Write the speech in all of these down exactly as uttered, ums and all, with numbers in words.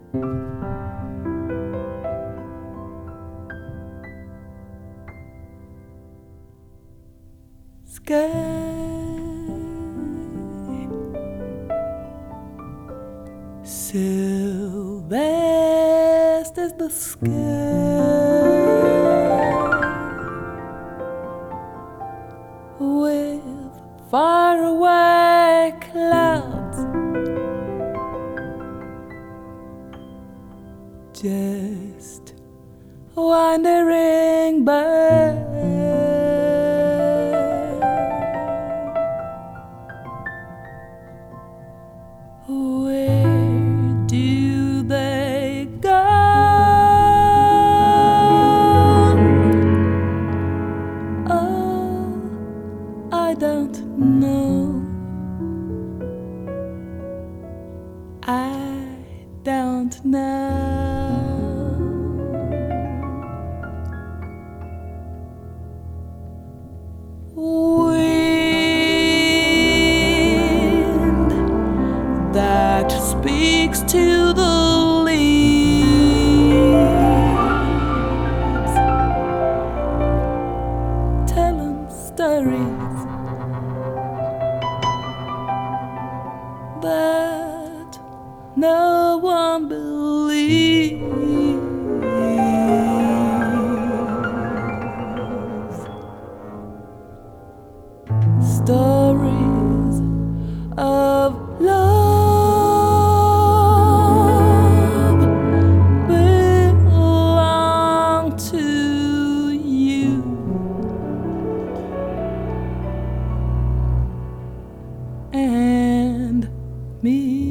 Sky so vast as the sky, with faraway clouds just wandering by. Where do they go? Oh, I don't know. I don't know. Wind that speaks to the leaves, telling stories that no one believes. Stories of love belong to you and me.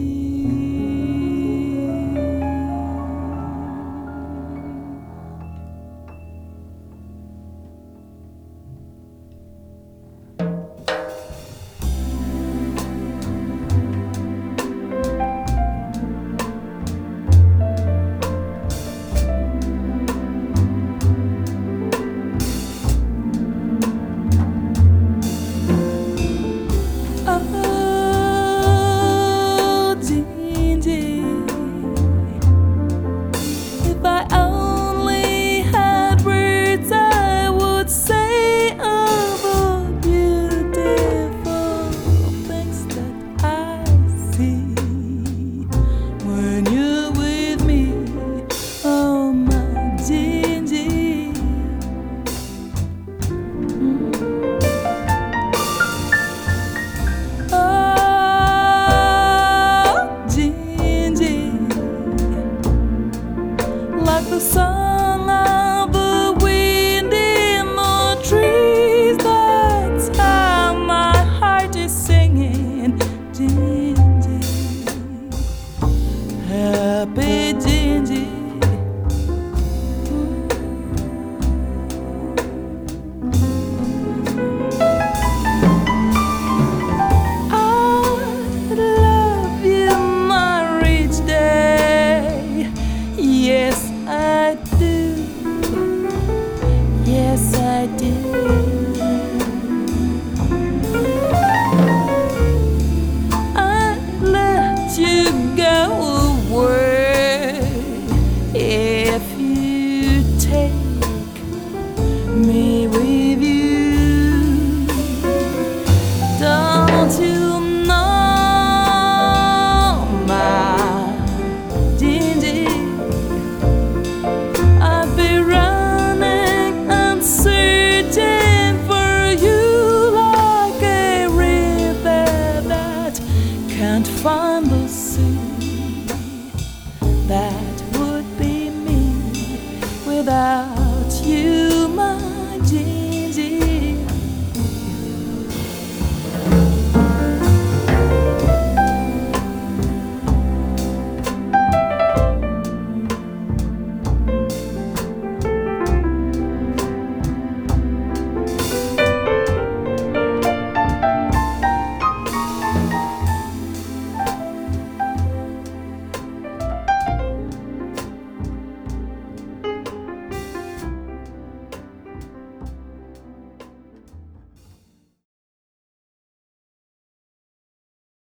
If I only had words, I would say all the beautiful things that I see when you're with me. Oh, my Gingy. Mm. Like the song of the wind in the trees, that's how my heart is singing. Gingy, happy Gingy. I love you, my rich day. Yes, I do. Yes, I do. I let you go away if you take me with you. Don't you know, my Gingy? I'd be running and searching for you like a river that can't find the sea.